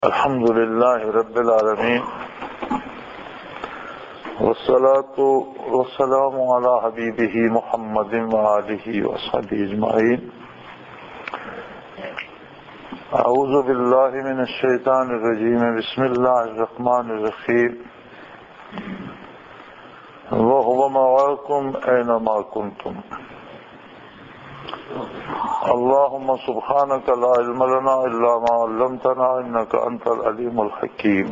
الحمد لله رب العالمين والصلاة والسلام على حبيبه محمد وآله وصحبه أجمعين. أعوذ بالله من الشيطان الرجيم. بسم الله الرحمن الرحيم. وهو معكم أينما كنتم. اللهم سبحانك لا علم لنا إلا ما علمتنا إنك أنت العليم الحكيم.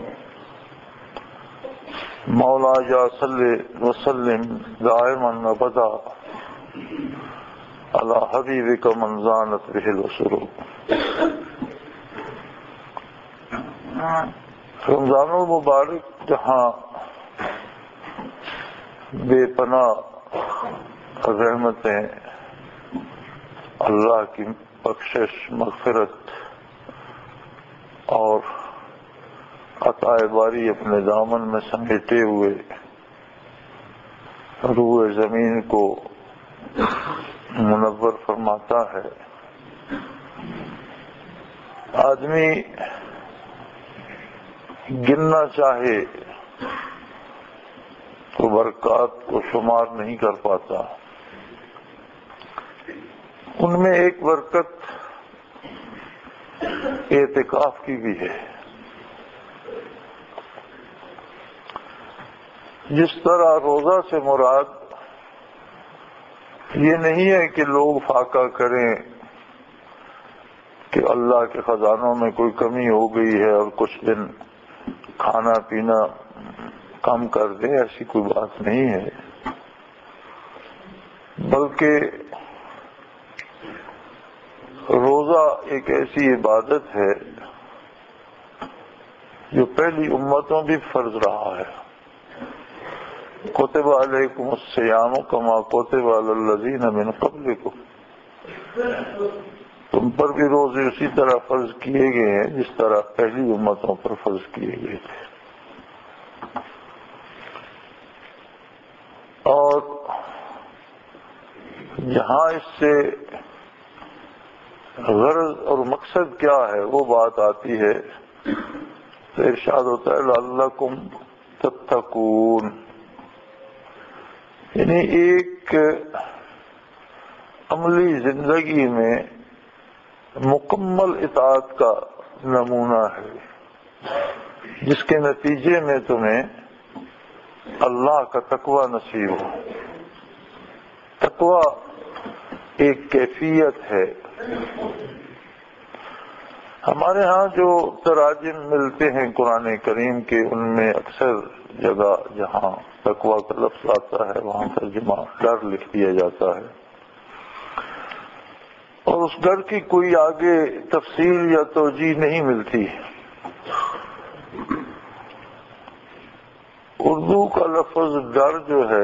مولاي صل وسلم دائما أبدا على حبيبك من زانت به الأسرور. رمضان المبارک جہاں بے پناہ رحمتیں، اللہ کی بخشش، مغفرت اور عطا باری اپنے دامن میں سمیٹے ہوئے روح زمین کو منور فرماتا ہے، آدمی گننا چاہے تو برکات کو شمار نہیں کر پاتا. ان میں ایک برکت اعتکاف کی بھی ہے. جس طرح روزہ سے مراد یہ نہیں ہے کہ لوگ فاقہ کریں کہ اللہ کے خزانوں میں کوئی کمی ہو گئی ہے اور کچھ دن کھانا پینا کم کر دیں، ایسی کوئی بات نہیں ہے، بلکہ روزہ ایک ایسی عبادت ہے جو پہلی امتوں بھی فرض رہا ہے. کتب علیکم الصیام کما کتب علی الذین من قبلکم. تم پر بھی روزے اسی طرح فرض کیے گئے ہیں جس طرح پہلی امتوں پر فرض کیے گئے تھے. اور جہاں اس سے غرض اور مقصد کیا ہے وہ بات آتی ہے تو ارشاد ہوتا ہے لعلکم تتقون، یعنی ایک عملی زندگی میں مکمل اطاعت کا نمونہ ہے جس کے نتیجے میں تمہیں اللہ کا تقوی نصیب ہو. تقوی ایک کیفیت ہے. ہمارے ہاں جو تراجم ملتے ہیں قرآن کریم کے، ان میں اکثر جگہ جہاں تقوی کا لفظ آتا ہے وہاں ترجمہ ڈر لکھ دیا جاتا ہے، اور اس ڈر کی کوئی آگے تفصیل یا توجیہ نہیں ملتی. اردو کا لفظ ڈر جو ہے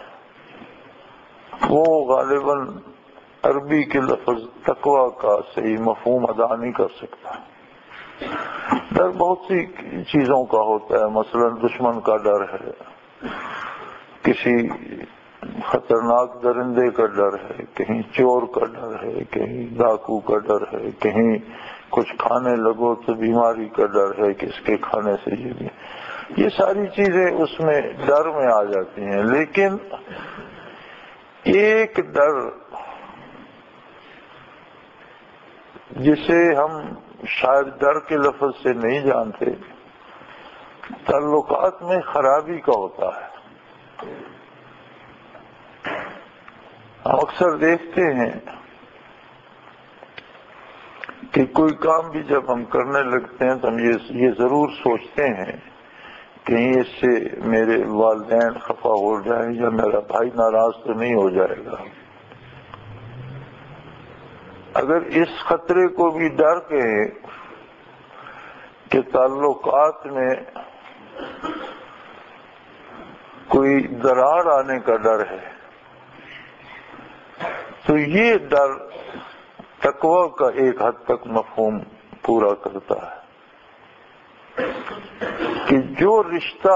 وہ غالباً عربی کے لفظ تقوی کا صحیح مفہوم ادا نہیں کر سکتا. ڈر بہت سی چیزوں کا ہوتا ہے، مثلا دشمن کا ڈر ہے، کسی خطرناک درندے کا ڈر ہے، کہیں چور کا ڈر ہے، کہیں ڈاکو کا ڈر ہے، کہیں کچھ کھانے لگو تو بیماری کا ڈر ہے کہ اس کے کھانے سے یہ ساری چیزیں اس میں ڈر میں آ جاتی ہیں. لیکن ایک ڈر جسے ہم شاید ڈر کے لفظ سے نہیں جانتے، تعلقات میں خرابی کا ہوتا ہے. ہم اکثر دیکھتے ہیں کہ کوئی کام بھی جب ہم کرنے لگتے ہیں تو ہم یہ ضرور سوچتے ہیں کہیں اس سے میرے والدین خفا ہو جائیں یا میرا بھائی ناراض تو نہیں ہو جائے گا. اگر اس خطرے کو بھی ڈر کہیں کہ تعلقات میں کوئی درار آنے کا ڈر ہے تو یہ ڈر تقوی کا ایک حد تک مفہوم پورا کرتا ہے کہ جو رشتہ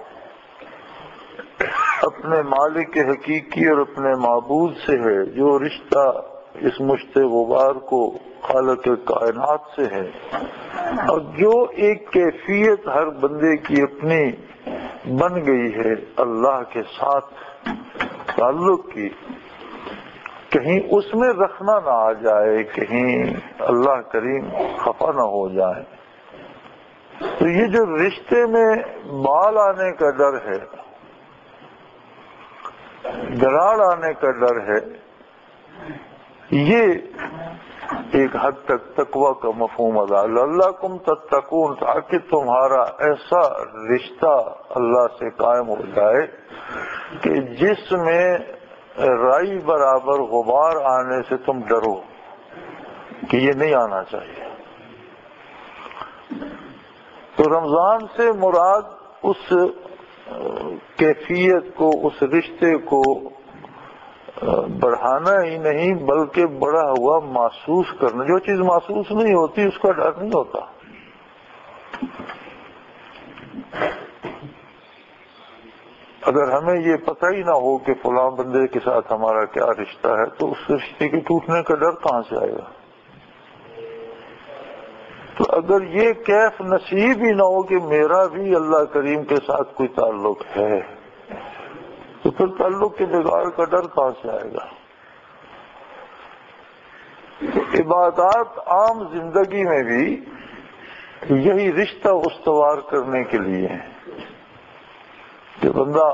اپنے مالک حقیقی اور اپنے معبود سے ہے، جو رشتہ اس مشت غبار کو خالق کائنات سے ہے، اور جو ایک کیفیت ہر بندے کی اپنی بن گئی ہے اللہ کے ساتھ تعلق کی، کہیں اس میں رکھنا نہ آ جائے، کہیں اللہ کریم خفا نہ ہو جائے، تو یہ جو رشتے میں بال آنے کا ڈر ہے، دراڑ آنے کا ڈر ہے، یہ ایک حد تک تقوی کا مفہوم ادا لعلکم تتقون، تاکہ تمہارا ایسا رشتہ اللہ سے قائم ہو جائے کہ جس میں رائی برابر غبار آنے سے تم ڈرو کہ یہ نہیں آنا چاہیے۔ تو رمضان سے مراد اس کیفیت کو، اس رشتے کو بڑھانا ہی نہیں بلکہ بڑا ہوا محسوس کرنا۔ جو چیز محسوس نہیں ہوتی اس کا ڈر نہیں ہوتا۔ اگر ہمیں یہ پتہ ہی نہ ہو کہ فلاں بندے کے ساتھ ہمارا کیا رشتہ ہے تو اس رشتے کے ٹوٹنے کا ڈر کہاں سے آئے گا؟ تو اگر یہ کیف نصیب ہی نہ ہو کہ میرا بھی اللہ کریم کے ساتھ کوئی تعلق ہے تو پھر تعلق کے بگاڑ کا ڈر کہاں سے آئے گا؟ عبادات عام زندگی میں بھی یہی رشتہ استوار کرنے کے لیے ہیں کہ بندہ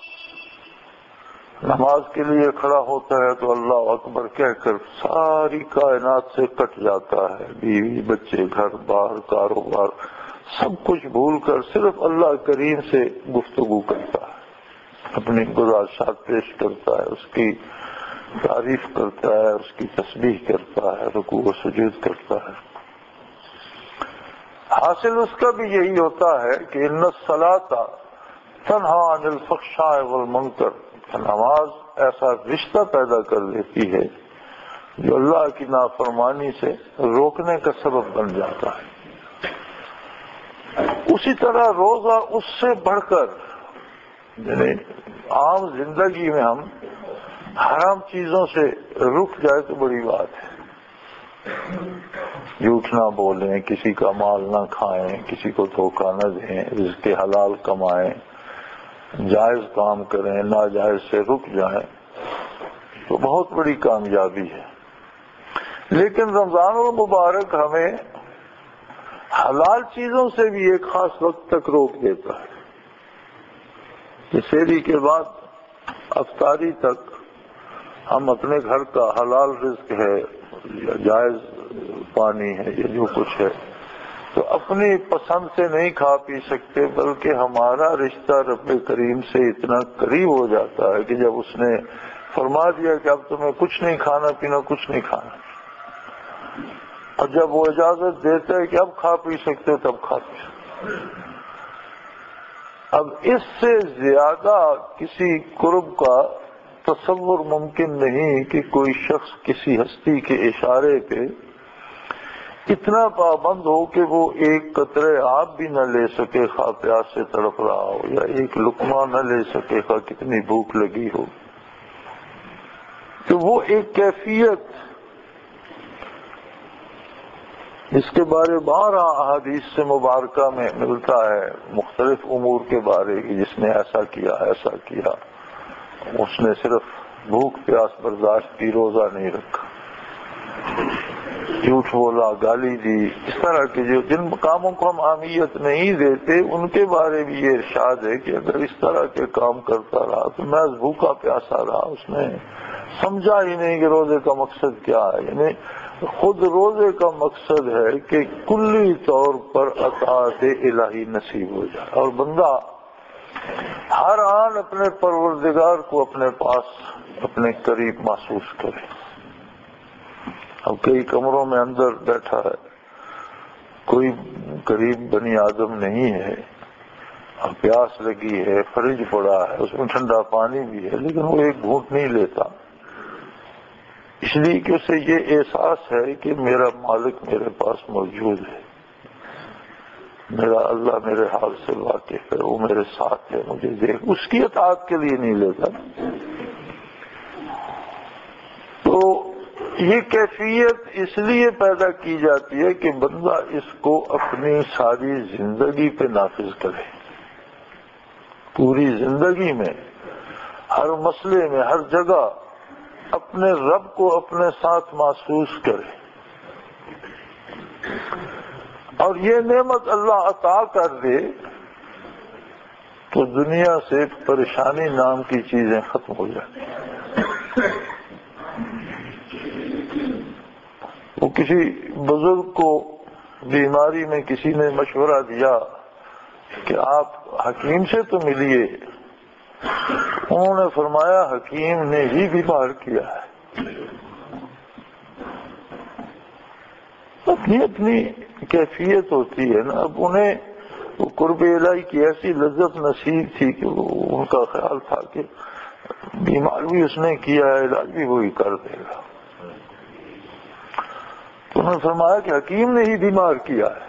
نماز کے لیے کھڑا ہوتا ہے تو اللہ اکبر کہہ کر ساری کائنات سے کٹ جاتا ہے، بیوی بچے گھر بار کاروبار سب کچھ بھول کر صرف اللہ کریم سے گفتگو کرتا ہے، اپنی گزارشات پیش کرتا ہے، اس کی تعریف کرتا ہے، اس کی تسبیح کرتا ہے، رکوع و سجود کرتا ہے۔ حاصل اس کا بھی یہی ہوتا ہے کہ ان الصلاۃ تنہی عن الفحشاء والمنکر، نماز ایسا رشتہ پیدا کر دیتی ہے جو اللہ کی نافرمانی سے روکنے کا سبب بن جاتا ہے۔ اسی طرح روزہ اس سے بڑھ کر، یعنی عام زندگی میں ہم حرام چیزوں سے رک جائے تو بڑی بات ہے، جھوٹ نہ بولیں، کسی کا مال نہ کھائیں، کسی کو دھوکہ نہ دیں، رزق حلال کمائیں، جائز کام کریں، ناجائز سے رک جائیں تو بہت بڑی کامیابی ہے۔ لیکن رمضان المبارک ہمیں حلال چیزوں سے بھی ایک خاص وقت تک روک دیتا ہے کہ سحری کے بعد افطاری تک ہم اپنے گھر کا حلال رزق ہے یا جائز پانی ہے یا جو کچھ ہے تو اپنی پسند سے نہیں کھا پی سکتے، بلکہ ہمارا رشتہ رب کریم سے اتنا قریب ہو جاتا ہے کہ جب اس نے فرما دیا کہ اب تمہیں کچھ نہیں کھانا پینا، کچھ نہیں کھانا، اور جب وہ اجازت دیتا ہے کہ اب کھا پی سکتے تب کھا پی سکتے۔ اب اس سے زیادہ کسی قرب کا تصور ممکن نہیں کہ کوئی شخص کسی ہستی کے اشارے پہ اتنا پابند ہو کہ وہ ایک قطرے آب بھی نہ لے سکے خواہ پیاس سے تڑپ رہا ہو، یا ایک لقمہ نہ لے سکے خواہ کتنی بھوک لگی ہو۔ تو وہ ایک کیفیت اس کے بارے 12 احادیث سے مبارکہ میں ملتا ہے، مختلف امور کے بارے کہ جس نے ایسا کیا ایسا کیا، اس نے صرف بھوک پیاس برداشت کی، روزہ نہیں رکھا، جھوٹ بولا، گالی دی، اس طرح کے جن کاموں کو ہم اہمیت نہیں دیتے ان کے بارے بھی یہ ارشاد ہے کہ اگر اس طرح کے کام کرتا رہا تو محض بھوکا پیاسا رہا، اس نے سمجھا ہی نہیں کہ روزے کا مقصد کیا ہے۔ یعنی خود روزے کا مقصد ہے کہ کلی طور پر اطاعت الہی نصیب ہو جائے اور بندہ ہر آن اپنے پروردگار کو اپنے پاس اپنے قریب محسوس کرے۔ اب کئی کمروں میں اندر بیٹھا ہے، کوئی قریب بنی آدم نہیں ہے، اب پیاس لگی ہے، فریج پڑا ہے، اس میں ٹھنڈا پانی بھی ہے، لیکن وہ ایک گھونٹ نہیں لیتا، اس لیے کہ اسے یہ احساس ہے کہ میرا مالک میرے پاس موجود ہے، میرا اللہ میرے حال سے واقف ہے، وہ میرے ساتھ ہے، مجھے دیکھ، اس کی اطاعت کے لیے نہیں لیتا۔ تو یہ کیفیت اس لیے پیدا کی جاتی ہے کہ بندہ اس کو اپنی ساری زندگی پہ نافذ کرے، پوری زندگی میں، ہر مسئلے میں، ہر جگہ اپنے رب کو اپنے ساتھ محسوس کرے، اور یہ نعمت اللہ عطا کر دے تو دنیا سے پریشانی نام کی چیزیں ختم ہو جاتی ہیں۔ وہ کسی بزرگ کو بیماری میں کسی نے مشورہ دیا کہ آپ حکیم سے تو ملیے، انہوں نے فرمایا حکیم نے ہی بیمار کیا ہے۔ اپنی اپنی کیفیت ہوتی ہے نا۔ اب انہیں وہ قرب الہی کی ایسی لذت نصیب تھی کہ ان کا خیال تھا کہ بیمار بھی اس نے کیا ہے، علاج بھی وہی کر دے گا، تو انہوں نے فرمایا کہ حکیم نے ہی بیمار کیا ہے۔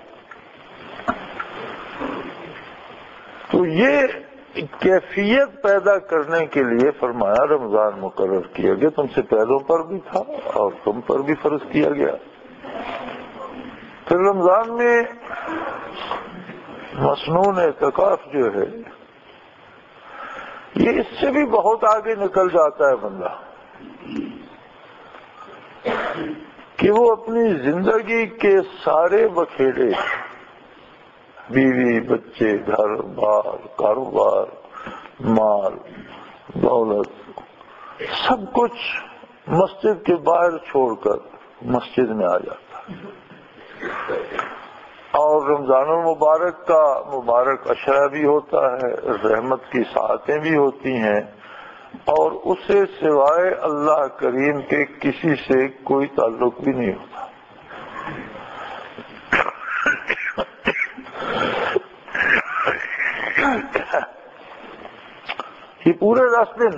تو یہ کیفیت پیدا کرنے کے لیے فرمایا رمضان مقرر کیا گیا، تم سے پہلوں پر بھی تھا اور تم پر بھی فرض کیا گیا۔ پھر رمضان میں مسنون اعتکاف جو ہے، یہ اس سے بھی بہت آگے نکل جاتا ہے بندہ، کہ وہ اپنی زندگی کے سارے بکھیڑے، بیوی، بچے، گھر بار، کاروبار، مال، دولت، سب کچھ مسجد کے باہر چھوڑ کر مسجد میں آ جاتا ہے، اور رمضان المبارک کا مبارک عشرہ بھی ہوتا ہے، رحمت کی ساعتیں بھی ہوتی ہیں، اور اسے سوائے اللہ کریم کے کسی سے کوئی تعلق بھی نہیں ہوتا۔ یہ پورے 10 دن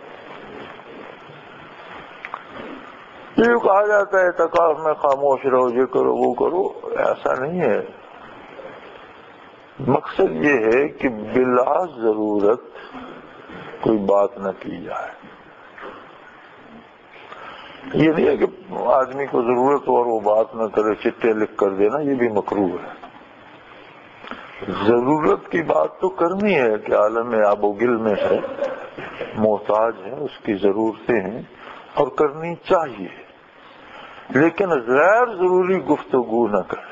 یہ کہا جاتا ہے اعتکاف میں خاموش رہو، یہ کرو وہ کرو، ایسا نہیں ہے۔ مقصد یہ ہے کہ بلا ضرورت کوئی بات نہ کی جائے۔ یہ نہیں ہے کہ آدمی کو ضرورت ہو اور وہ بات نہ کرے، چٹے لکھ کر دینا، یہ بھی مکروہ ہے۔ ضرورت کی بات تو کرنی ہے کہ عالم آب و گل میں ہے، محتاج ہے، اس کی ضرورتیں ہیں اور کرنی چاہیے، لیکن غیر ضروری گفتگو نہ کرے۔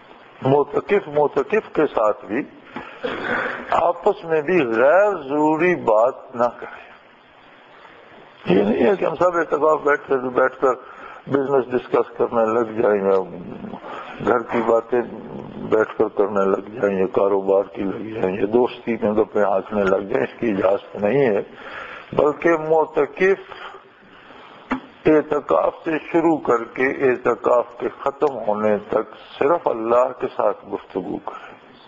معتکف کے ساتھ بھی آپس میں بھی غیر ضروری بات نہ کرے۔ یہ نہیں ہے کہ ہم سب اعتکاف بیٹھ کر بزنس ڈسکس کرنے لگ جائیں، یا گھر کی باتیں بیٹھ کر کرنے لگ جائیں، یا کاروبار کی لگ جائیں، یا دوستی میں گپیں ہانکنے لگ جائیں، اس کی اجازت نہیں ہے، بلکہ معتکف اعتکاف سے شروع کر کے اعتکاف کے ختم ہونے تک صرف اللہ کے ساتھ گفتگو کرے۔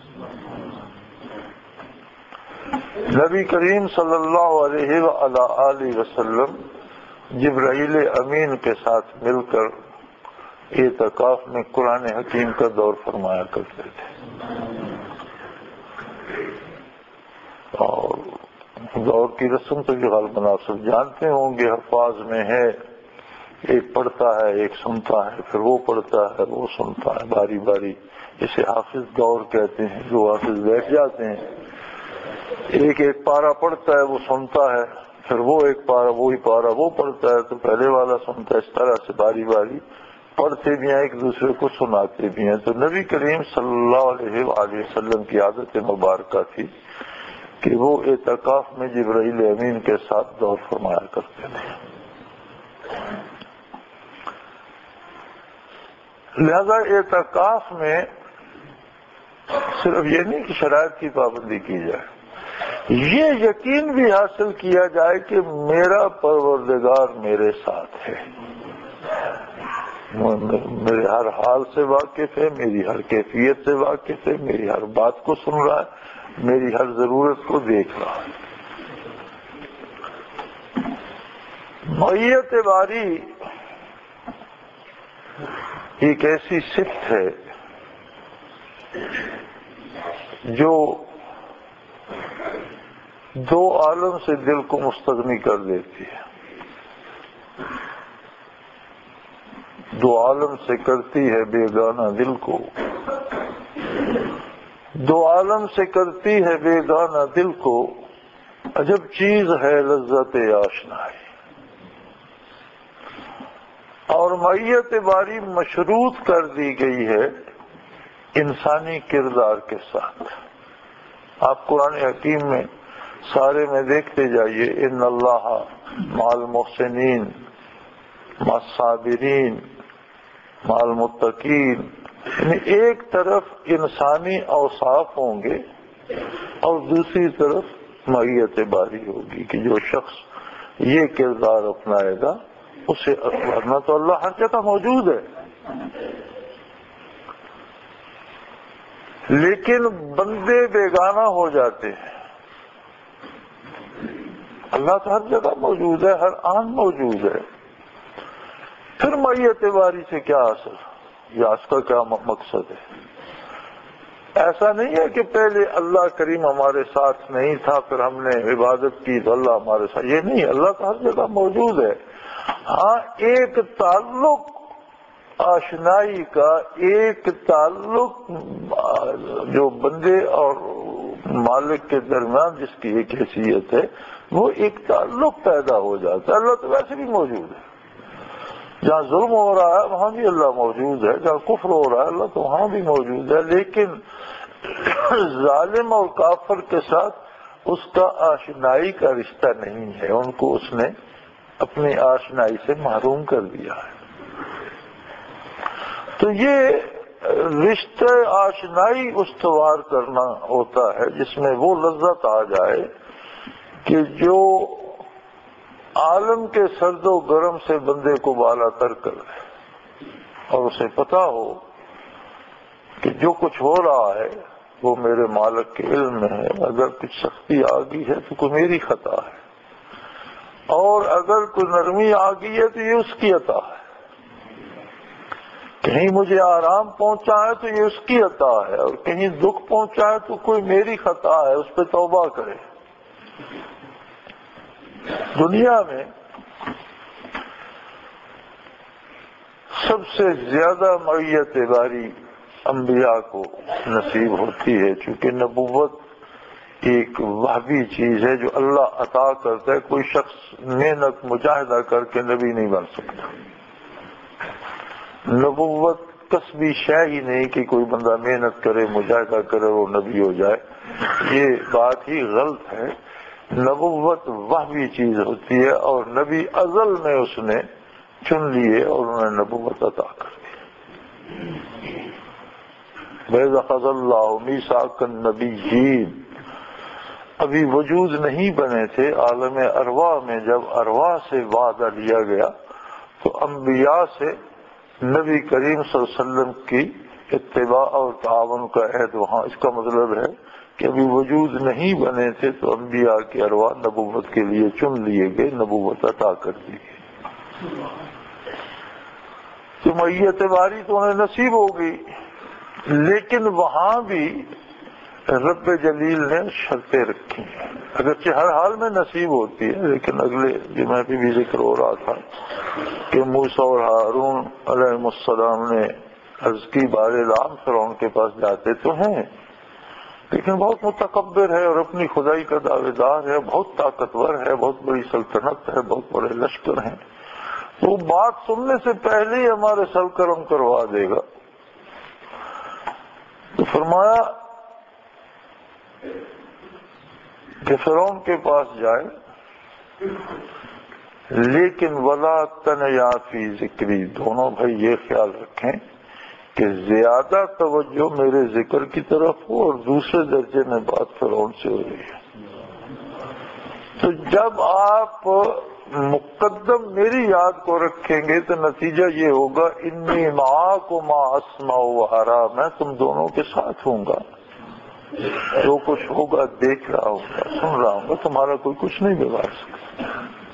نبی کریم صلی اللہ علیہ وآلہ وسلم جبرائیل امین کے ساتھ مل کر اعتکاف میں قرآن حکیم کا دور فرمایا کرتے تھے، اور دور کی رسم تو جو غالباً آپ سب جانتے ہوں گے، حفاظ میں ہے، ایک پڑھتا ہے، ایک سنتا ہے، پھر وہ پڑھتا ہے، وہ سنتا ہے، باری باری، اسے حافظ دور کہتے ہیں، جو حافظ بیٹھ جاتے ہیں، ایک پارہ پڑھتا ہے، وہ سنتا ہے، پھر وہ ایک پارہ، وہی پارہ وہ پڑھتا ہے تو پہلے والا سنتا ہے، اس طرح سے باری باری پڑھتے بھی ہیں، ایک دوسرے کو سناتے بھی ہیں۔ تو نبی کریم صلی اللہ علیہ وآلہ وسلم کی عادت مبارکہ تھی کہ وہ اعتکاف میں جبرائیل امین کے ساتھ دور فرمایا کرتے تھے۔ لہذا اعتکاف میں صرف یہ نہیں کہ شرائط کی پابندی کی جائے، یہ یقین بھی حاصل کیا جائے کہ میرا پروردگار میرے ساتھ ہے، میرے ہر حال سے واقف ہے، میری ہر کیفیت سے واقف ہے، میری ہر بات کو سن رہا ہے، میری ہر ضرورت کو دیکھ رہا ہے۔ معیت باری ایک ایسی صفت ہے جو دو عالم سے دل کو مستغنی کر دیتی ہے۔ دو عالم سے کرتی ہے بیگانہ دل کو، دو عالم سے کرتی ہے بیگانہ دل کو، عجب چیز ہے لذت آشنائی۔ اور معیت باری مشروط کر دی گئی ہے انسانی کردار کے ساتھ۔ آپ قرآن حکیم میں سارے میں دیکھتے جائیے، ان اللہ مع المحسنین مع الصابرین مع المتقین، یعنی ایک طرف انسانی اوصاف ہوں گے اور دوسری طرف معیت باری ہوگی کہ جو شخص یہ کردار اپنائے گا اسے، ورنہ تو اللہ ہر جگہ موجود ہے، لیکن بندے بیگانہ ہو جاتے ہیں۔ اللہ تو ہر جگہ موجود ہے، ہر آن موجود ہے، پھر معیت باری سے کیا حاصل یا اس کا کیا مقصد ہے؟ ایسا نہیں ہے کہ پہلے اللہ کریم ہمارے ساتھ نہیں تھا، پھر ہم نے عبادت کی تو اللہ ہمارے ساتھ، یہ نہیں، اللہ تو ہر جگہ موجود ہے۔ ہاں ایک تعلق آشنائی کا، ایک تعلق جو بندے اور مالک کے درمیان جس کی ایک حیثیت ہے، وہ ایک تعلق پیدا ہو جاتا ہے۔ اللہ تو ویسے بھی موجود ہے، جہاں ظلم ہو رہا ہے وہاں بھی اللہ موجود ہے، جہاں کفر ہو رہا ہے اللہ تو وہاں بھی موجود ہے، لیکن ظالم اور کافر کے ساتھ اس کا آشنائی کا رشتہ نہیں ہے، ان کو اس نے اپنی آشنائی سے محروم کر دیا ہے۔ تو یہ رشتہ آشنائی استوار کرنا ہوتا ہے جس میں وہ لذت آ جائے کہ جو عالم کے سرد و گرم سے بندے کو بالا تر کر دے، اور اسے پتا ہو کہ جو کچھ ہو رہا ہے وہ میرے مالک کے علم میں ہے، اگر کچھ سختی آ گئی ہے تو کوئی میری خطا ہے، اور اگر کوئی نرمی آ گئی ہے تو یہ اس کی عطا ہے، کہیں مجھے آرام پہنچا ہے تو یہ اس کی عطا ہے، اور کہیں دکھ پہنچا ہے تو کوئی میری خطا ہے، اس پہ توبہ کرے۔ دنیا میں سب سے زیادہ معیت باری انبیاء کو نصیب ہوتی ہے، چونکہ نبوت ایک وہبی چیز ہے جو اللہ عطا کرتا ہے، کوئی شخص محنت مجاہدہ کر کے نبی نہیں بن سکتا۔ نبوت کسبی شے ہی نہیں کہ کوئی بندہ محنت کرے مجاہدہ کرے وہ نبی ہو جائے، یہ بات ہی غلط ہے۔ نبوت وہبی چیز ہوتی ہے، اور نبی ازل میں اس نے چن لیے اور انہیں نبوت عطا کر دی۔ وَإِذْ أَخَذَ اللَّهُ مِيثَاقَ النَّبِيِّينَ، ابھی وجود نہیں بنے تھے عالم ارواح میں، جب ارواح سے وعدہ لیا گیا تو انبیاء سے نبی کریم صلی اللہ علیہ وسلم کی اتباع اور تعاون کا عہد وہاں۔ اس کا مطلب ہے کہ ابھی وجود نہیں بنے تھے تو انبیاء کے ارواح نبوت کے لیے چن لیے گئے، نبوت عطا کر دی گئی، تو معیت باری تو انہیں نصیب ہو گئی۔ لیکن وہاں بھی رب جلیل نے شرطیں رکھی ہیں، اگرچہ ہر حال میں نصیب ہوتی ہے، لیکن اگلے جمعہ پہ بھی ذکر ہو رہا تھا کہ موسیٰ اور ہارون علیہ السلام نے عرض کی بار لام فرعون کے پاس جاتے تو ہیں، لیکن بہت متکبر ہے اور اپنی خدائی کا دعوے دار ہے، بہت طاقتور ہے، بہت بڑی سلطنت ہے، بہت بڑے لشکر ہیں، وہ بات سننے سے پہلے ہی ہمارے سر کرم کروا دے گا۔ تو فرمایا کہ فرعون کے پاس جائے، لیکن ولا تنیا فی ذکری، دونوں بھائی یہ خیال رکھیں کہ زیادہ توجہ میرے ذکر کی طرف ہو، اور دوسرے درجے میں بات فرعون سے ہو رہی ہے۔ تو جب آپ مقدم میری یاد کو رکھیں گے تو نتیجہ یہ ہوگا انی معاکم اسمع و ارا، میں تم دونوں کے ساتھ ہوں گا، جو کچھ ہوگا دیکھ رہا ہوں گا، سن رہا ہوں گا، تمہارا کوئی کچھ نہیں بگاڑ سکتا۔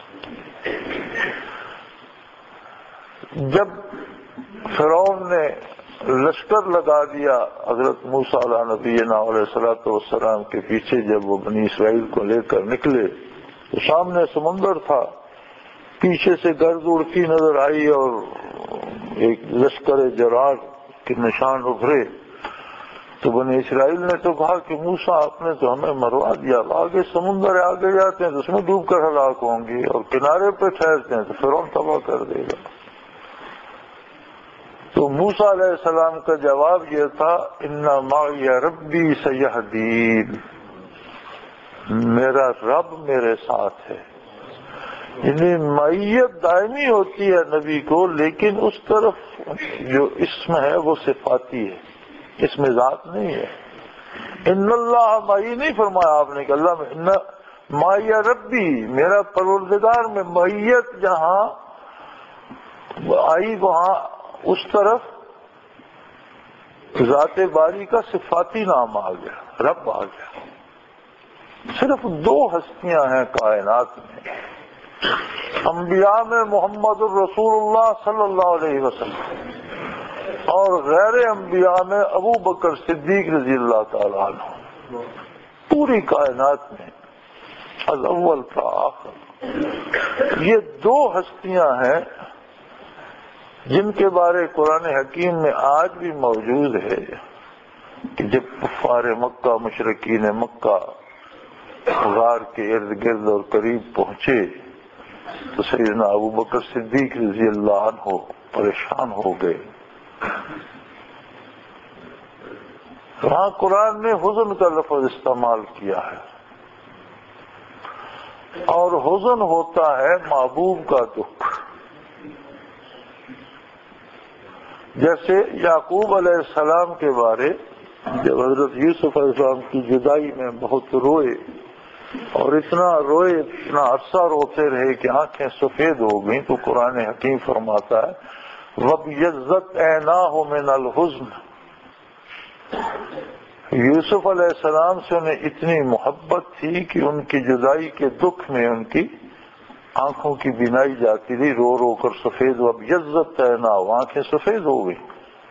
جب فرعون نے لشکر لگا دیا حضرت موسیٰ علیہ نبینا علیہ الصلوۃ والسلام کے پیچھے، جب وہ بنی اسرائیل کو لے کر نکلے تو سامنے سمندر تھا، پیچھے سے گرد اڑتی نظر آئی اور ایک لشکر جرار کے نشان ابھرے تو بنی اسرائیل نے تو کہا کہ موسیٰ آپ نے تو ہمیں مروا دیا، آگے سمندر آگے جاتے ہیں تو اس میں ڈوب کر ہلاک ہوں گے، اور کنارے پہ ٹھہرتے ہیں تو فرعون تباہ کر دے گا۔ تو موسیٰ علیہ السلام کا جواب یہ تھا ان معی ربی سیہدین، میرا رب میرے ساتھ ہے۔ یعنی معیت دائمی ہوتی ہے نبی کو، لیکن اس طرف جو اسم ہے وہ صفاتی ہے، اس میں ذات نہیں ہے۔ ان اللہ معی نہیں فرمایا آپ نے کہ اللہ میں معی ربی، میرا پروردگار میں معیت جہاں آئی وہاں اس طرف ذات باری کا صفاتی نام آ گیا، رب آ گیا۔ صرف دو ہستیاں ہیں کائنات میں، انبیاء میں محمد الرسول اللہ صلی اللہ علیہ وسلم، اور غیر انبیاء میں ابو بکر صدیق رضی اللہ تعالیٰ عنہ۔ پوری کائنات میں الاول فآخر یہ دو ہستیاں ہیں جن کے بارے قرآن حکیم میں آج بھی موجود ہے کہ جب کفار مکہ مشرکین مکہ غار کے ارد گرد اور قریب پہنچے تو سیدنا ابو بکر صدیق رضی اللہ عنہ پریشان ہو گئے۔ وہاں قرآن نے حزن کا لفظ استعمال کیا ہے، اور حزن ہوتا ہے محبوب کا دکھ۔ جیسے یعقوب علیہ السلام کے بارے جب حضرت یوسف علیہ السلام کی جدائی میں بہت روئے، اور اتنا روئے اتنا عرصہ روتے رہے کہ آنکھیں سفید ہو گئیں، تو قرآن حکیم فرماتا ہے وَابْيَضَّتْ عَيْنَاهُ مِنَ الْحُزْنِ، یوسف علیہ السلام سے انہیں اتنی محبت تھی کہ ان کی جدائی کے دکھ میں ان کی آنکھوں کی بینائی جاتی تھی، رو رو کر سفید، وَابْيَضَّتْ عَيْنَاهُ، آنکھیں سفید ہو گئی۔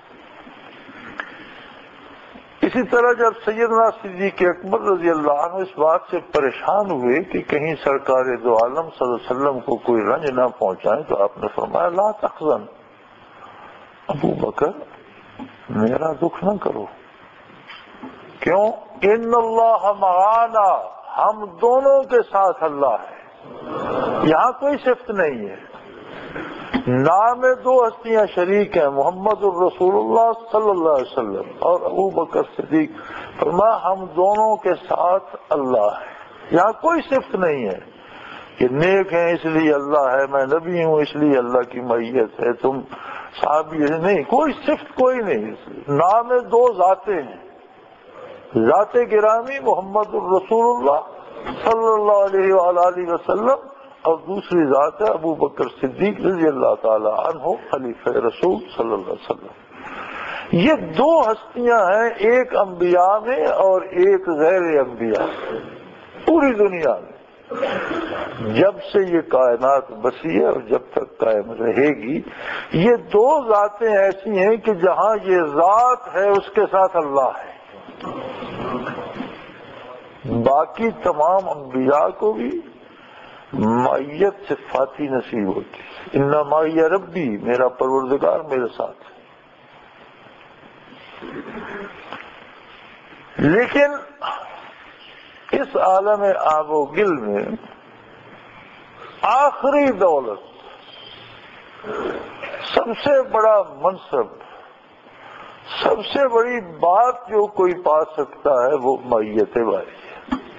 اسی طرح جب سیدنا صدیق اکبر رضی اللہ عنہ اس بات سے پریشان ہوئے کہ کہیں سرکار دو عالم صلی اللہ علیہ وسلم کو کوئی رنج نہ پہنچائیں، تو آپ نے فرمایا لا تحزن، ابو بکر میرا دکھ نہ کرو۔ کیوں؟ ان اللہ معانا، ہم دونوں کے ساتھ اللہ ہے۔ یہاں کوئی صفت نہیں ہے، نام دو ہستیاں شریک ہیں، محمد الرسول اللہ صلی اللہ علیہ وسلم اور ابو بکر صدیق، فرمایا ہم دونوں کے ساتھ اللہ ہے۔ یہاں کوئی صفت نہیں ہے کہ نیک ہیں اس لیے اللہ ہے، میں نبی ہوں اس لیے اللہ کی معیت ہے، تم صحابی ہے، نہیں، کوئی صفت کوئی نہیں۔ نام دو ذاتیں ہیں، ذات گرامی محمد الرسول اللہ صلی اللہ علیہ وآلہ وسلم، اور دوسری ذات ہے ابو بکر صدیق رضی اللہ تعالی عنہ خلیفہ رسول صلی اللہ علیہ وسلم۔ یہ دو ہستیاں ہیں، ایک انبیاء میں اور ایک غیر انبیاء پوری دنیا میں۔ جب سے یہ کائنات بسی ہے اور جب تک قائم رہے گی، یہ دو ذاتیں ایسی ہیں کہ جہاں یہ ذات ہے اس کے ساتھ اللہ ہے۔ باقی تمام انبیاء کو بھی معیت صفاتی نصیب ہوتی ہے، ان معی ربی، میرا پروردگار میرے ساتھ ہے۔ لیکن اس عالم آب و گل میں آخری دولت، سب سے بڑا منصب، سب سے بڑی بات جو کوئی پا سکتا ہے وہ معیت باری ہے۔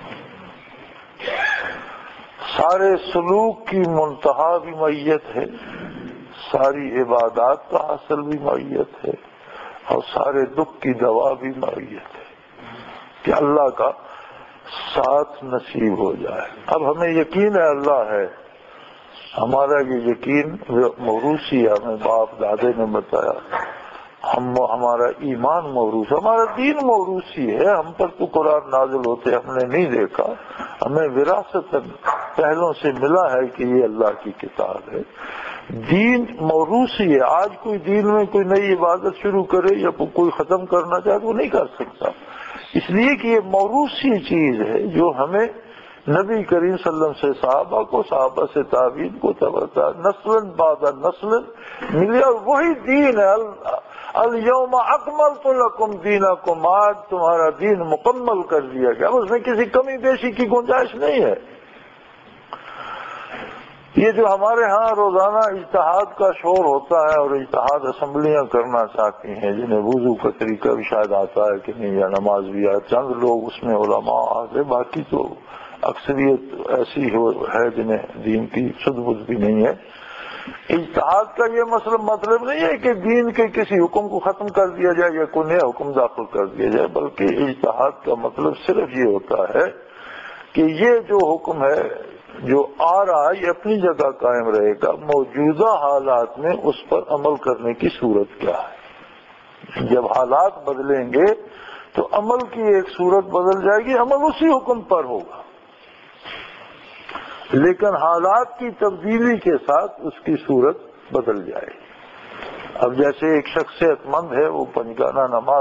سارے سلوک کی منتہا بھی معیت ہے، ساری عبادات کا حاصل بھی معیت ہے، اور سارے دکھ کی دوا بھی معیت ہے کہ اللہ کا ساتھ نصیب ہو جائے۔ اب ہمیں یقین ہے اللہ ہے، ہمارا یہ یقین موروثی ہے، ہمیں باپ دادے نے بتایا، ہمارا ایمان موروث، ہمارا دین موروثی ہے، ہم پر تو قرآن نازل ہوتے ہم نے نہیں دیکھا، ہمیں وراثت پہلوں سے ملا ہے کہ یہ اللہ کی کتاب ہے۔ دین موروثی ہے، آج کوئی دین میں کوئی نئی عبادت شروع کرے یا کوئی ختم کرنا چاہے وہ نہیں کر سکتا، اس لیے کہ یہ موروثی چیز ہے جو ہمیں نبی کریم صلی اللہ علیہ وسلم سے صحابہ کو، صحابہ سے تابعین کو، نسل بعد نسل ملی، اور وہی دین ہے۔ الیوم اکملت لکم دینکم، آج تمہارا دین مکمل کر دیا گیا، اس میں کسی کمی بیشی کی گنجائش نہیں ہے۔ یہ جو ہمارے ہاں روزانہ اجتہاد کا شور ہوتا ہے اور اجتہاد اسمبلیاں کرنا چاہتی ہیں، جنہیں وضو کا طریقہ بھی شاید آتا ہے کہ نہیں، یا نماز بھی آتا، چند لوگ اس میں علماء آتے، باقی تو اکثریت ایسی ہے جنہیں دین کی سدھ بدھ بھی نہیں ہے۔ اجتہاد کا یہ مطلب نہیں ہے کہ دین کے کسی حکم کو ختم کر دیا جائے یا کوئی نیا حکم داخل کر دیا جائے، بلکہ اجتہاد کا مطلب صرف یہ ہوتا ہے کہ یہ جو حکم ہے جو آ رہا ہے یہ اپنی جگہ قائم رہے گا، موجودہ حالات میں اس پر عمل کرنے کی صورت کیا ہے۔ جب حالات بدلیں گے تو عمل کی ایک صورت بدل جائے گی، عمل اسی حکم پر ہوگا، لیکن حالات کی تبدیلی کے ساتھ اس کی صورت بدل جائے گی۔ اب جیسے ایک شخص صحت مند ہے، وہ پنجگانہ نماز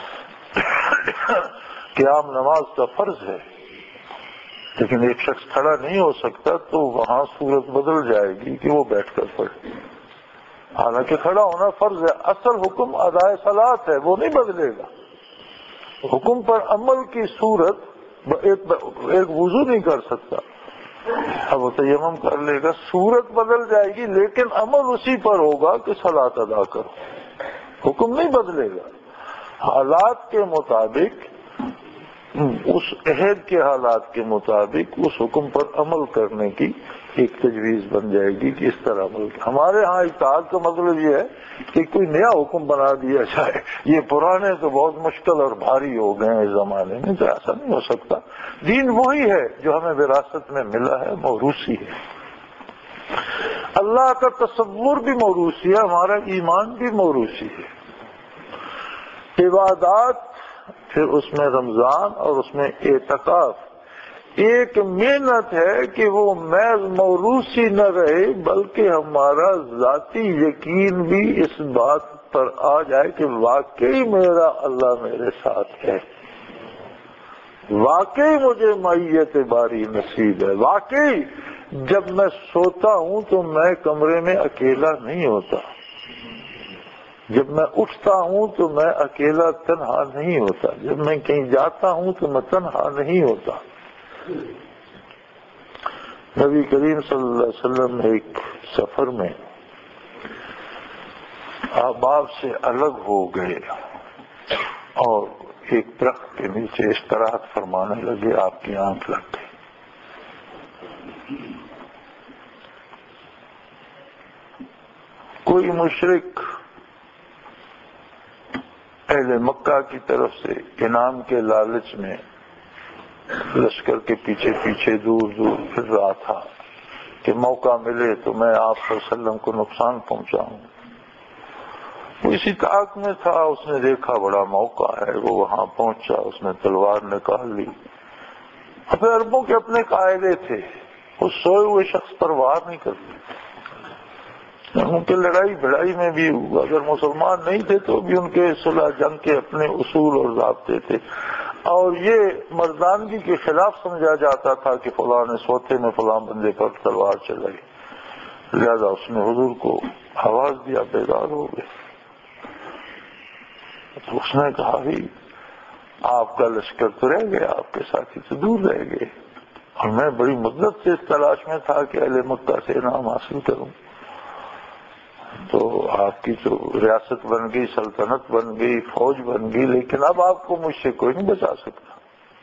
قیام نماز کا فرض ہے، لیکن ایک شخص کھڑا نہیں ہو سکتا، تو وہاں صورت بدل جائے گی کہ وہ بیٹھ کر پڑھے، حالانکہ کھڑا ہونا فرض ہے۔ اصل حکم ادائے صلاۃ ہے، وہ نہیں بدلے گا۔ حکم پر عمل کی صورت، ایک وضو نہیں کر سکتا، اب وہ تیمم کر لے گا، صورت بدل جائے گی لیکن عمل اسی پر ہوگا کہ صلاۃ ادا کرو، حکم نہیں بدلے گا۔ حالات کے مطابق، اس عہد کے حالات کے مطابق اس حکم پر عمل کرنے کی ایک تجویز بن جائے گی کہ اس طرح عمل۔ ہمارے ہاں اجتہاد کا مطلب یہ ہے کہ کوئی نیا حکم بنا دیا جائے، یہ پرانے تو بہت مشکل اور بھاری ہو گئے ہیں اس زمانے میں، تو ایسا نہیں ہو سکتا۔ دین وہی ہے جو ہمیں وراثت میں ملا ہے، موروثی ہے۔ اللہ کا تصور بھی موروثی ہے، ہمارا ایمان بھی موروثی ہے۔ عبادات، پھر اس میں رمضان اور اس میں اعتکاف، ایک محنت ہے کہ وہ محض موروثی نہ رہے، بلکہ ہمارا ذاتی یقین بھی اس بات پر آ جائے کہ واقعی میرا اللہ میرے ساتھ ہے، واقعی مجھے معیت باری نصیب ہے، واقعی جب میں سوتا ہوں تو میں کمرے میں اکیلا نہیں ہوتا، جب میں اٹھتا ہوں تو میں اکیلا تنہا نہیں ہوتا، جب میں کہیں جاتا ہوں تو میں تنہا نہیں ہوتا۔ نبی کریم صلی اللہ علیہ وسلم ایک سفر میں احباب سے الگ ہو گئے اور ایک درخت کے نیچے استراحت فرمانے لگے، آپ کی آنکھ لگ گئی۔ کوئی مشرک اہل مکہ کی طرف سے انعام کے لالچ میں لشکر کے پیچھے پیچھے دور دور پھر رہا تھا کہ موقع ملے تو میں آپ صلی اللہ علیہ وسلم کو نقصان پہنچاؤں۔ وہ اسی طاق میں تھا، اس نے دیکھا بڑا موقع ہے، وہ وہاں پہنچا، اس نے تلوار نکال لی۔ اب عربوں کے اپنے قاعدے تھے، اس سوئے ہوئے شخص پر وار نہیں کرتے، ان کے لڑائی بھڑائی میں بھی اگر مسلمان نہیں تھے تو بھی ان کے صلح جنگ کے اپنے اصول اور ضابطے تھے، اور یہ مردانگی کے خلاف سمجھا جاتا تھا کہ فلاں نے سوتے میں فلاں بندے پر تلوار چلائی، لہذا اس نے حضور کو آواز دیا، بیدار ہو گئے۔ تو اس نے کہا بھی آپ کا لشکر تو رہ گیا، آپ کے ساتھی تو دور رہ گئے، اور میں بڑی مدت سے اس تلاش میں تھا کہ اہل مکہ سے انعام حاصل کروں، تو آپ کی تو ریاست بن گئی، سلطنت بن گئی، فوج بن گئی، لیکن اب آپ کو مجھ سے کوئی نہیں بچا سکتا۔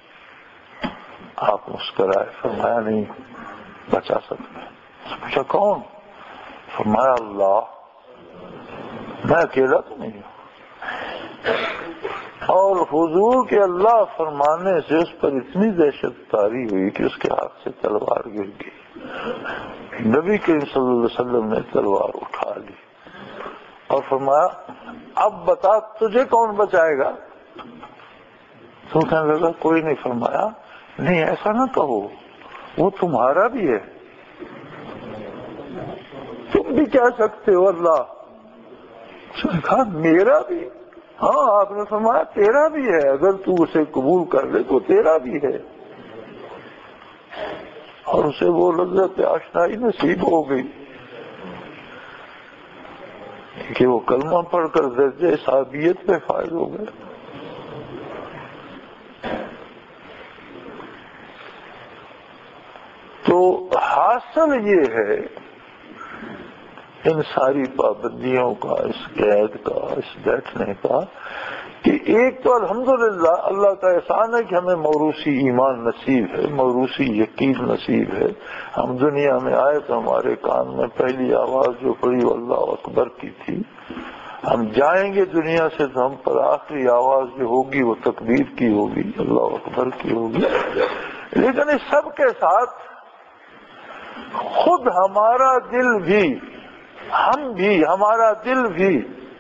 آپ مسکرائے، فرمایا نہیں بچا سکتا۔ پوچھا کون؟ فرمایا اللہ، میں اکیلا تو نہیں ہوں۔ اور حضور کے اللہ فرمانے سے اس پر اتنی دہشت طاری ہوئی کہ اس کے ہاتھ سے تلوار گر گئی۔ نبی کریم صلی اللہ علیہ وسلم نے تلوار اٹھا لی اور فرمایا اب بتا تجھے کون بچائے گا؟ تو کہنے لگا کوئی نہیں۔ فرمایا نہیں ایسا نہ کہو، وہ تمہارا بھی ہے، تم بھی کہہ سکتے ہو اللہ۔ اس نے کہا میرا بھی؟ ہاں، آپ نے فرمایا تیرا بھی ہے، اگر تو اسے قبول کر لے تو تیرا بھی ہے۔ اور اسے وہ لذت آشنائی نصیب ہو گئی کہ وہ کلمہ پڑھ کر درجہ صحابیت پہ فائز ہو گئے. تو حاصل یہ ہے ان ساری پابندیوں کا، اس قید کا، اس بیٹھنے کا، کہ ایک تو الحمدللہ اللہ کا احسان ہے کہ ہمیں موروثی ایمان نصیب ہے، موروثی یقین نصیب ہے. ہم دنیا میں آئے تو ہمارے کان میں پہلی آواز جو پڑی وہ اللہ اکبر کی تھی. ہم جائیں گے دنیا سے تو ہم پر آخری آواز جو ہوگی وہ تکبیر کی ہوگی، اللہ اکبر کی ہوگی. لیکن اس سب کے ساتھ خود ہمارا دل بھی، ہم بھی، ہمارا دل بھی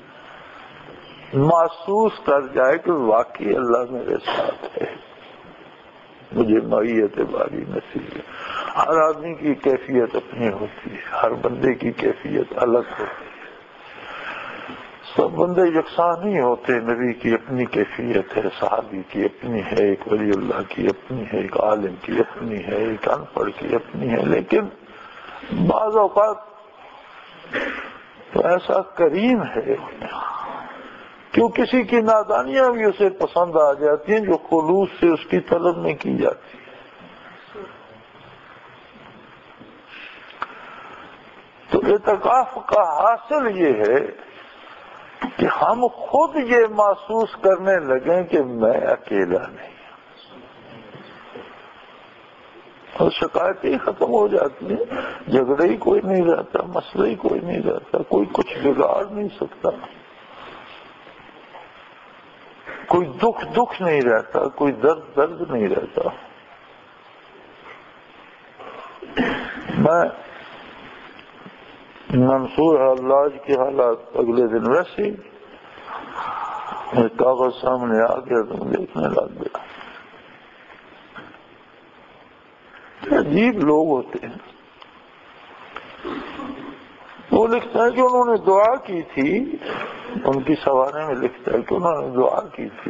محسوس کر جائے کہ واقعی اللہ میرے ساتھ ہے، مجھے معیت باری نصیب ہے. ہر آدمی کی کیفیت اپنی ہوتی ہے، ہر بندے کی کیفیت الگ ہوتی ہے، سب بندے یکساں نہیں ہوتے. نبی کی اپنی کیفیت ہے، صحابی کی اپنی ہے، ایک ولی اللہ کی اپنی ہے، ایک عالم کی اپنی ہے، ایک ان پڑھ کی اپنی ہے. لیکن بعض اوقات تو ایسا کریم ہے کیوں کسی کی نادانیاں بھی اسے پسند آ جاتی ہیں جو خلوص سے اس کی طلب نہیں کی جاتی. تو اعتکاف کا حاصل یہ ہے کہ ہم خود یہ محسوس کرنے لگیں کہ میں اکیلا نہیں، اور شکایتیں ہی ختم ہو جاتی ہیں. جھگڑے ہی کوئی نہیں رہتا، مسئلہ ہی کوئی نہیں رہتا، کوئی کچھ بگاڑ نہیں سکتا، کوئی دکھ نہیں رہتا، کوئی درد نہیں رہتا. میں منصور حلاج کے حالات اگلے دن ویسے ہی ایک کاغذ سامنے آ گیا تو میں دیکھنے لگ گیا. عجیب لوگ ہوتے ہیں. وہ لکھتا ہے کہ انہوں نے دعا کی تھی، ان کی سوارے میں لکھتا ہے کہ انہوں نے دعا کی تھی،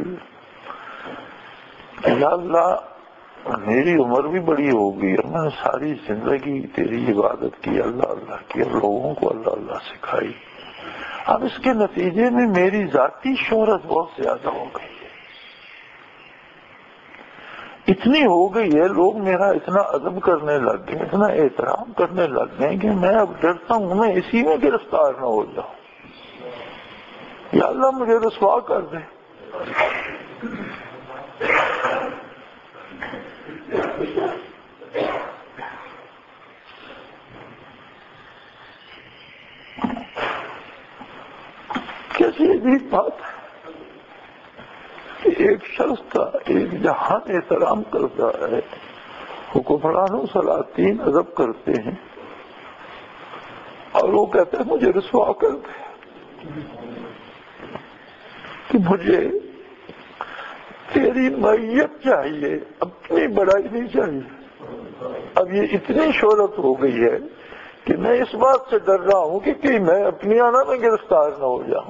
یا اللہ میری عمر بھی بڑی ہو گئی اور میں نے ساری زندگی تیری عبادت کی، اللہ اللہ کی، اور لوگوں کو اللہ اللہ سکھائی. اب اس کے نتیجے میں میری ذاتی شہرت بہت زیادہ ہو گئی ہے، اتنی ہو گئی ہے، لوگ میرا اتنا ادب کرنے لگ گئے، اتنا احترام کرنے لگ گئے کہ میں اب ڈرتا ہوں میں اسی میں گرفتار نہ ہو جاؤں. یا اللہ مجھے رسوا کر دے. کیسی عجیب بات ہے کہ ایک شخص کا ایک جہان احترام کرتا ہے، حکمرانوں سلاطین ادب کرتے ہیں، اور وہ کہتے ہیں مجھے رسوا کر دے کہ مجھے تیری معیت چاہیے، اپنی بڑائی نہیں چاہیے. اب یہ اتنی شہرت ہو گئی ہے کہ میں اس بات سے ڈر رہا ہوں کہ کہیں میں اپنی آنا میں گرفتار نہ ہو جاؤں.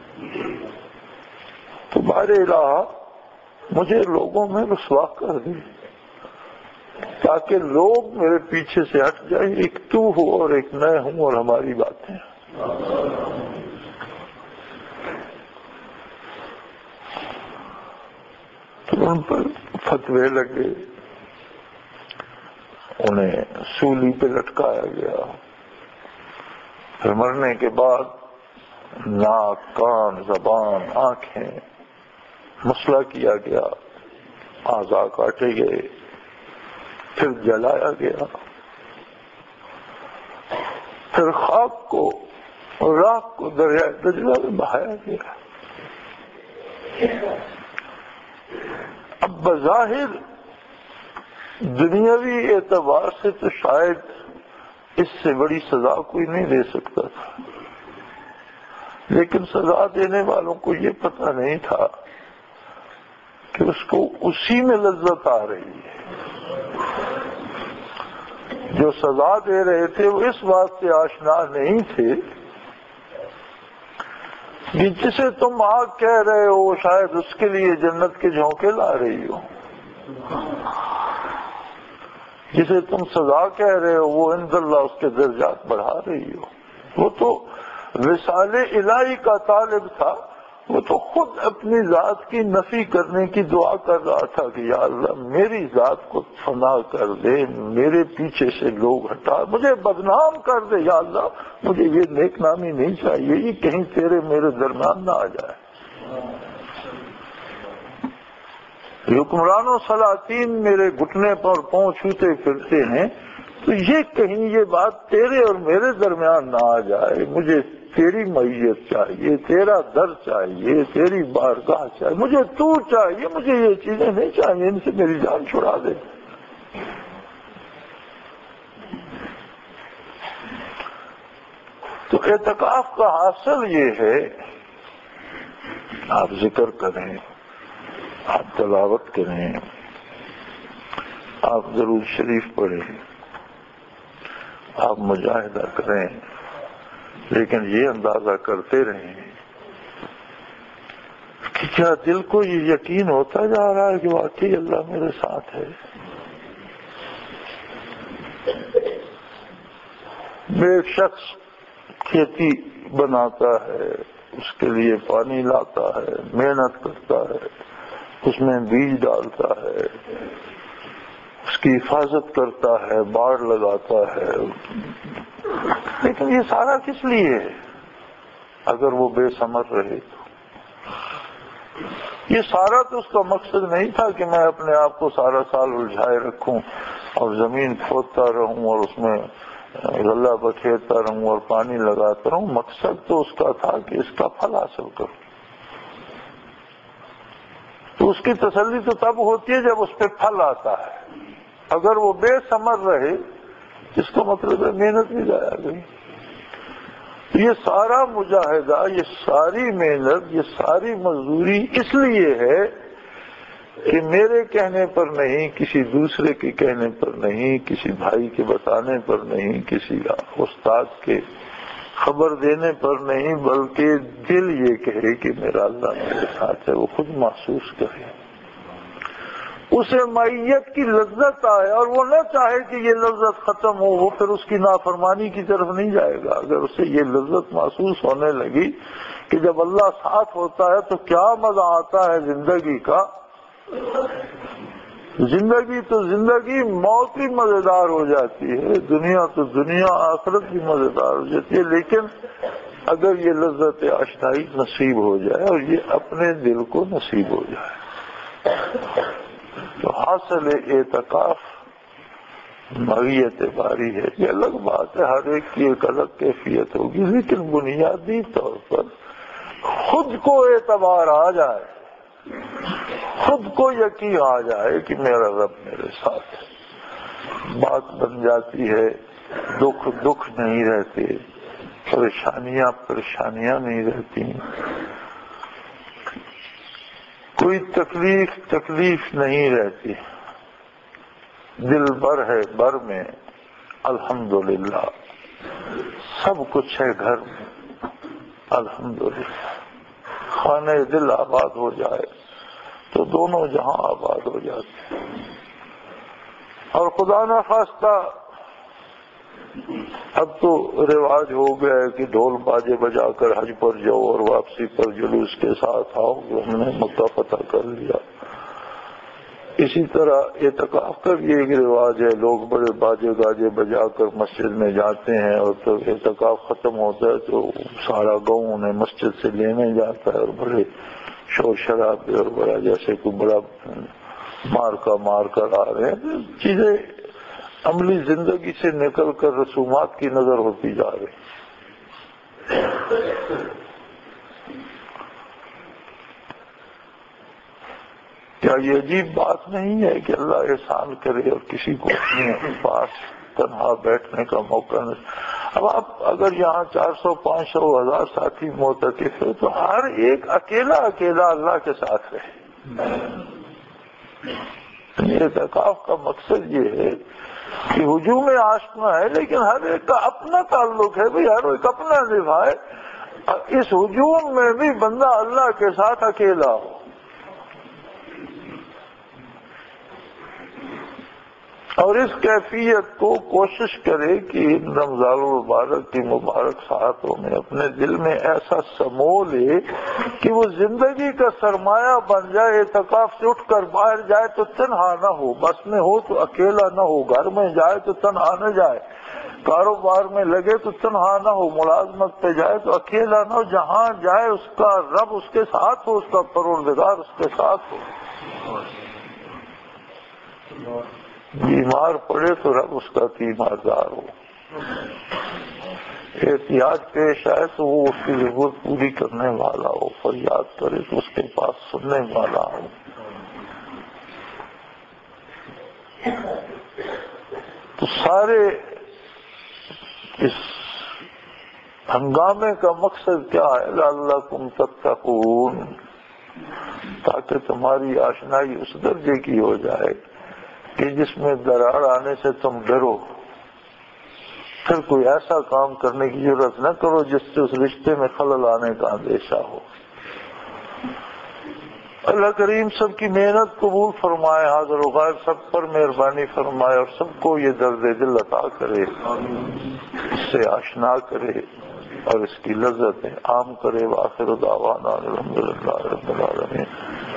تمہارے الہ مجھے لوگوں میں رسوا کر دے تاکہ لوگ میرے پیچھے سے ہٹ جائیں، ایک تو ہو اور ایک میں ہوں اور ہماری باتیں. تو ان پر فتوے لگے، انہیں سولی پہ لٹکایا گیا، پھر مرنے کے بعد ناک، کان، زبان، آنکھیں مسئلہ کیا گیا، اعضاء کاٹے گئے، پھر جلایا گیا، پھر خاک کو اور راکھ کو دریائے دجلہ میں بہایا گیا. اب بظاہر دنیاوی اعتبار سے تو شاید اس سے بڑی سزا کوئی نہیں دے سکتا تھا، لیکن سزا دینے والوں کو یہ پتہ نہیں تھا کہ اس کو اسی میں لذت آ رہی ہے. جو سزا دے رہے تھے وہ اس بات سے آشنا نہیں تھے کہ جسے تم آگ کہہ رہے ہو شاید اس کے لیے جنت کے جھونکے لا رہی ہو. جسے تم سزا کہہ رہے ہو وہ عند اللہ اس کے درجات بڑھا رہی ہو. وہ تو وصال الہی کا طالب تھا، وہ تو خود اپنی ذات کی نفی کرنے کی دعا کر رہا تھا کہ یا اللہ میری ذات کو فنا کر دے، میرے پیچھے سے لوگ ہٹا، مجھے بدنام کر دے یا اللہ، مجھے یہ نیک نامی نہیں چاہیے، یہ کہیں تیرے میرے درمیان نہ آ جائے. حکمران و سلاطین میرے گھٹنے پر پاؤں چھوتے پھرتے ہیں، تو یہ کہیں یہ بات تیرے اور میرے درمیان نہ آ جائے. مجھے تیری معیت چاہیے، تیرا در چاہیے، تیری بارگاہ چاہیے، مجھے تو چاہیے، مجھے یہ چیزیں نہیں چاہیے، ان سے میری جان چھڑا دے. تو اعتکاف کا حاصل یہ ہے، آپ ذکر کریں، آپ تلاوت کریں، آپ درود شریف پڑھیں، آپ مجاہدہ کریں، لیکن یہ اندازہ کرتے رہیں کہ کیا دل کو یہ یقین ہوتا جا رہا ہے کہ واقعی اللہ میرے ساتھ ہے. ایک شخص کھیتی بناتا ہے، اس کے لیے پانی لاتا ہے، محنت کرتا ہے، اس میں بیج ڈالتا ہے، اس کی حفاظت کرتا ہے، باڑ لگاتا ہے، لیکن یہ سارا کس لیے ہے؟ اگر وہ بے ثمر رہے تو یہ سارا تو اس کا مقصد نہیں تھا کہ میں اپنے آپ کو سارا سال الجھائے رکھوں اور زمین کھودتا رہوں اور اس میں غلہ بکھیرتا رہوں اور پانی لگاتا رہوں. مقصد تو اس کا تھا کہ اس کا پھل حاصل کروں. تو اس کی تسلی تو تب ہوتی ہے جب اس پہ پھل آتا ہے. اگر وہ بے ثمر رہے اس کا مطلب ہے محنت بھی ضائع گئی. یہ سارا مجاہدہ، یہ ساری محنت، یہ ساری مزدوری اس لیے ہے کہ میرے کہنے پر نہیں، کسی دوسرے کے کہنے پر نہیں، کسی بھائی کے بتانے پر نہیں، کسی استاد کے خبر دینے پر نہیں، بلکہ دل یہ کہے کہ میرا اللہ میرے ساتھ ہے، وہ خود محسوس کرے، اسے معیت کی لذت آئے اور وہ نہ چاہے کہ یہ لذت ختم ہو. وہ پھر اس کی نافرمانی کی طرف نہیں جائے گا. اگر اسے یہ لذت محسوس ہونے لگی کہ جب اللہ ساتھ ہوتا ہے تو کیا مزہ آتا ہے زندگی کا. زندگی تو زندگی، موت بھی مزیدار ہو جاتی ہے، دنیا تو دنیا، آخرت بھی مزیدار ہو جاتی ہے، لیکن اگر یہ لذت آشنائی نصیب ہو جائے اور یہ اپنے دل کو نصیب ہو جائے تو حاصل اعتکاف معیت باری ہے. یہ الگ بات ہے، ہر ایک کی ایک الگ کیفیت ہوگی، لیکن بنیادی طور پر خود کو اعتبار آ جائے، خود کو یقین آ جائے کہ میرا رب میرے ساتھ ہے. بات بن جاتی ہے، دکھ دکھ نہیں رہتے، پریشانیاں پریشانیاں نہیں رہتی، کوئی تکلیف تکلیف نہیں رہتی، دل بر ہے بر میں الحمدللہ، سب کچھ ہے گھر میں الحمدللہ. خانہ دل آباد ہو جائے تو دونوں جہاں آباد ہو جاتے ہیں. اور خدا نہ خواستہ اب تو رواج ہو گیا ہے کہ ڈھول باجے بجا کر حج پر جاؤ اور واپسی پر جلوس کے ساتھ آؤ، ہم نے مکہ فتح کر لیا. اسی طرح اعتکاف کا بھی ایک رواج ہے، لوگ بڑے باجے گاجے بجا کر مسجد میں جاتے ہیں اور تو اعتکاف ختم ہوتا ہے تو سارا گاؤں انہیں مسجد سے لینے جاتا ہے اور بڑے شور شرابے اور بڑا جیسے کوئی بڑا مار کر آ رہے ہیں. چیزیں عملی زندگی سے نکل کر رسومات کی نظر ہوتی جا رہی. کیا یہ عجیب بات نہیں ہے کہ اللہ احسان کرے اور کسی کو اپنے پاس تنہا بیٹھنے کا موقع نہیں. اب آپ اگر یہاں 400 500 1000 ساتھی معتکف ہے تو ہر ایک اکیلا اللہ کے ساتھ رہے. اعتکاف کا مقصد یہ ہے کہ ہجوم آشنا ہے، لیکن ہر ایک کا اپنا تعلق ہے، بھئی ہر ایک اپنا نبھائے. اس ہجوم میں بھی بندہ اللہ کے ساتھ اکیلا ہو. اور اس کیفیت کو کوشش کرے کہ ان رمضان المبارک کی مبارک ساعتوں میں اپنے دل میں ایسا سمو لے کہ وہ زندگی کا سرمایہ بن جائے، اعتکاف سے اٹھ کر باہر جائے تو تنہا نہ ہو، بس میں ہو تو اکیلا نہ ہو، گھر میں جائے تو تنہا نہ جائے، کاروبار میں لگے تو تنہا نہ ہو، ملازمت پہ جائے تو اکیلا نہ ہو، جہاں جائے اس کا رب اس کے ساتھ ہو، اس کا پروردگار اس کے ساتھ ہو۔ بیمار پڑے تو رب اس کا تیماردار ہو، احتیاط پیش آئے تو وہ اس کی ضرورت پوری کرنے والا ہو، فریاد کرے تو اس کے پاس سننے والا ہو۔ تو سارے اس ہنگامے کا مقصد کیا ہے؟ لعلکم تتقون، تاکہ تمہاری آشنائی اس درجے کی ہو جائے کہ جس میں درار آنے سے تم ڈرو، پھر کوئی ایسا کام کرنے کی ضرورت نہ کرو جس سے اس رشتے میں خلل آنے کا اندیشہ ہو۔ اللہ کریم سب کی محنت قبول فرمائے، حاضر و غائب سب پر مہربانی فرمائے اور سب کو یہ درد دل عطا کرے، اس سے آشنا کرے اور اس کی لذت عام کرے۔ وآخر دعوانا الحمدللہ رب العالمین۔